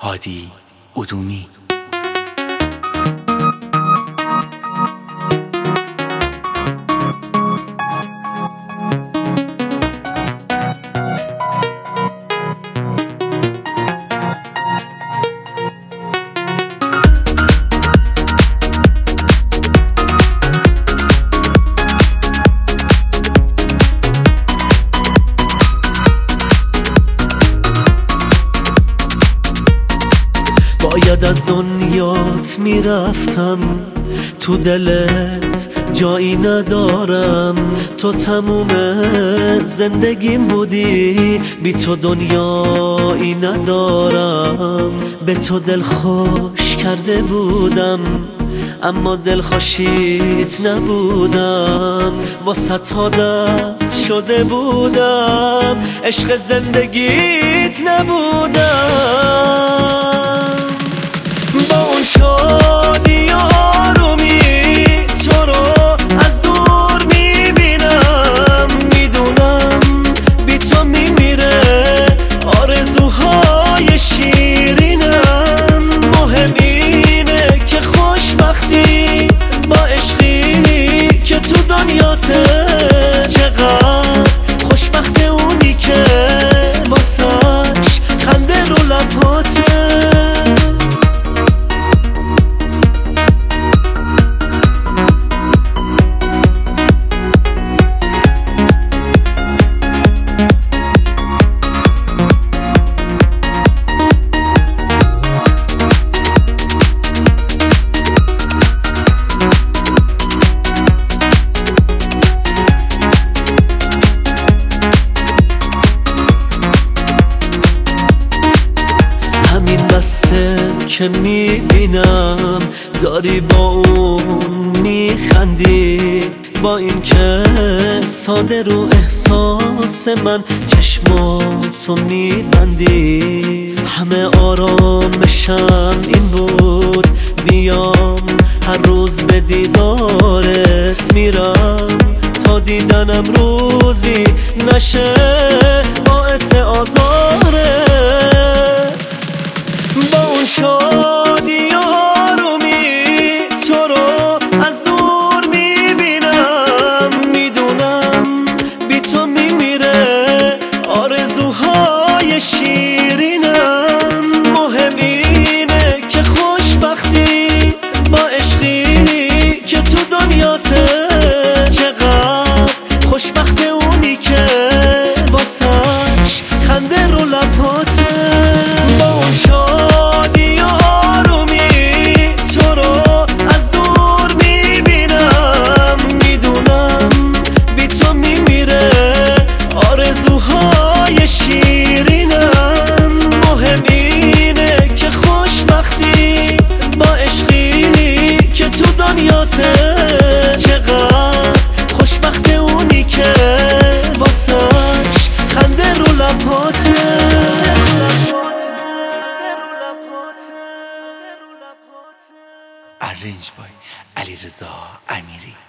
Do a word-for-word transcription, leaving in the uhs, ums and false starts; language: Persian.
هادی ادومی. باید از دنیات میرفتم، تو دلت جایی ندارم. تو تموم زندگیم بودی، بی تو دنیایی ندارم. به تو دل خوش کرده بودم، اما دل خوشیت نبودم. واسه عادت شده بودم، عشق زندگیت نبودم. با اون شادی و آرومی تو رو از دور میبینم، میدونم بی تو میمیره آرزوهای شیرینم. مهم اینه که خوشبختی با عشقی که تو دنیاته. چقدر خوشبخت اونی که واسش خنده رو لباته. که میبینم داری با اون میخندی، با این که ساده رو احساس من چشماتو میبندی. همه آرامشم این بود بیام هر روز به دیدارت میرم، تا دیدنم روزی نشه باعث آزارت. با اون شادی و آرومی تو رو از دور میبینم، میدونم بی تو میمیره آرزوهای شیرینم. مهم اینه که خوشبختی با عشقی که تو دنیاته. چقدر خوشبخت اونی که واسش خنده رو لباته. با اون شادی و آرومی تو رو از دور میبینم، میدونم بی تو میمیره آرزوهای شیرینم. مهم اینه که خوشبختی با عشقی که تو دنیاته. چقدر خوشبخت اونی که واسش خنده رو لباته. Arranged by علیرضا امیری.